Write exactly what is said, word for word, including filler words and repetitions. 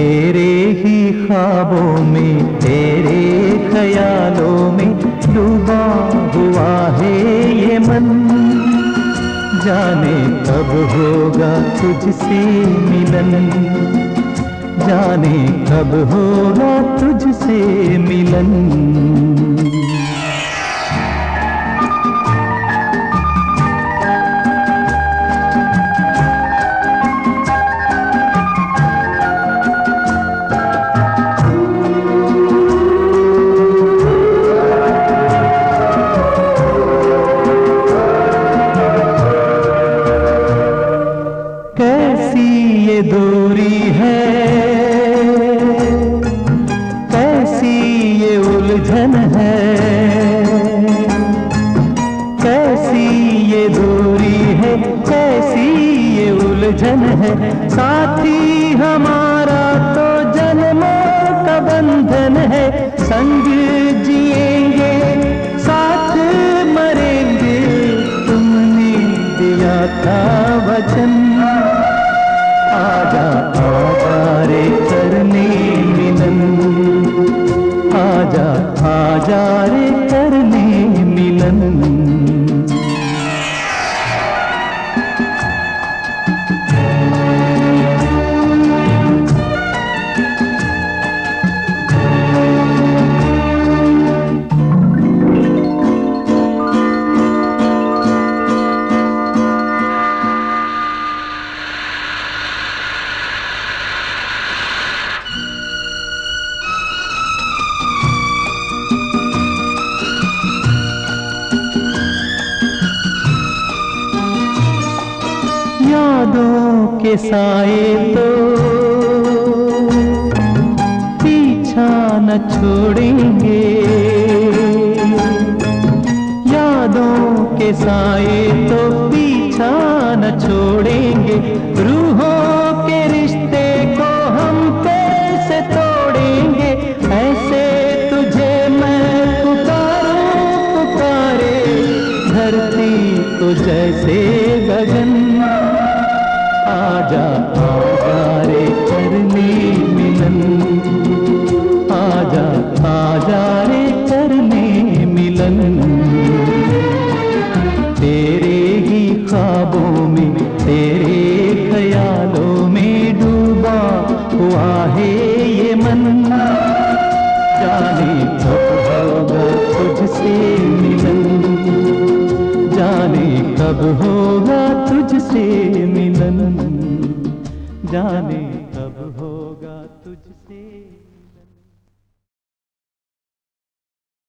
तेरे ही ख्वाबों में, तेरे ख्यालों में डूबा हुआ है ये मन। जाने कब होगा तुझसे मिलन, जाने कब होगा तुझसे मिलन। कैसी ये दूरी है, कैसी ये उलझन है, कैसी ये दूरी है, कैसी ये उलझन है। साथी हमारा तो जन्मों का बंधन है, संग जिएंगे साथ मरेंगे, तुमने दिया था वचन। आजा आजा रे करने मिलन, आजा आजा रे करने मिलन। यादों के साए तो पीछा न छोड़ेंगे, यादों के साए तो पीछा न छोड़ेंगे। रूहों के रिश्ते को हम कैसे तोड़ेंगे, ऐसे तुझे मैं पुकारूं पुकारे, धरती को जैसे गगन। आजा आजा रे करने मिलन, आजा आजा रे करने मिलन। तेरे ही ख्वाबों में, तेरे ख्यालों में डूबा हुआ है ये मन। जाने कब होगा तुझसे मिलन, जाने कब होगा तुझसे मिलन, जाने